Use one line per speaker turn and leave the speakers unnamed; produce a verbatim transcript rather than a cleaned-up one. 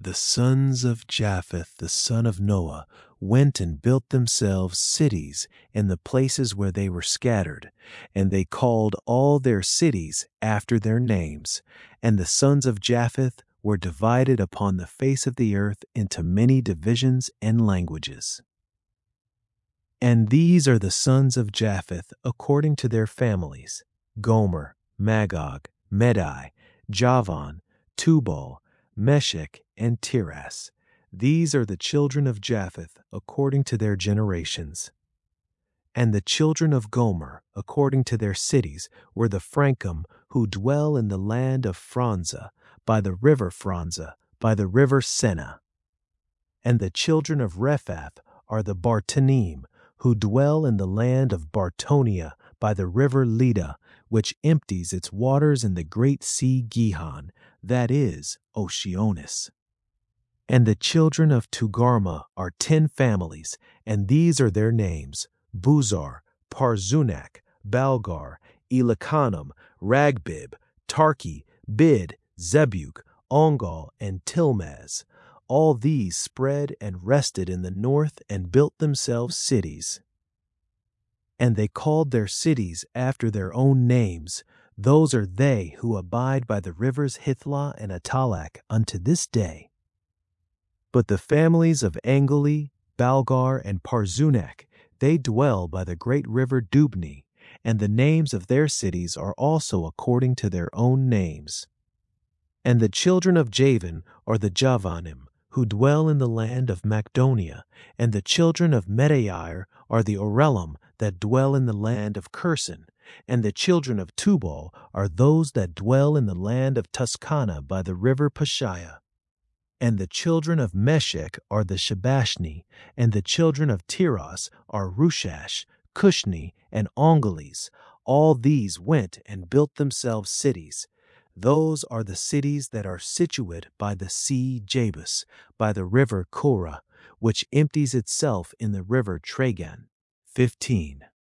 The sons of Japheth, the son of Noah, went and built themselves cities in the places where they were scattered, and they called all their cities after their names. And the sons of Japheth were divided upon the face of the earth into many divisions and languages. And these are the sons of Japheth according to their families: Gomer, Magog, Medai, Javan, Tubal, Meshech, and Tiras. These are the children of Japheth according to their generations. And the children of Gomer, according to their cities, were the Frankim, who dwell in the land of Franza, by the river Franza, by the river Senna. And the children of Rephath are the Bartanim, who dwell in the land of Bartonia, by the river Leda, which empties its waters in the great sea Gihon, that is, Oceanus. And the children of Tugarma are ten families, and these are their names: Buzar, Parzunak, Balgar, Elikanim, Ragbib, Tarki, Bid, Zebuk, Ongal, and Tilmaz. All these spread and rested in the north and built themselves cities. And they called their cities after their own names. Those are they who abide by the rivers Hithlah and Atalak unto this day. But the families of Angeli, Balgar, and Parzunak, they dwell by the great river Dubni, and the names of their cities are also according to their own names. And the children of Javan are the Javanim, who dwell in the land of Macedonia, and the children of Medair are the Orelim, that dwell in the land of Curson, and the children of Tubal are those that dwell in the land of Tuscana by the river Pashiah. And the children of Meshech are the Shabashni, and the children of Tiras are Rushash, Cushni, and Ongeles. All these went and built themselves cities. Those are the cities that are situate by the sea Jabus, by the river Korah, which empties itself in the river Tragan. fifteen.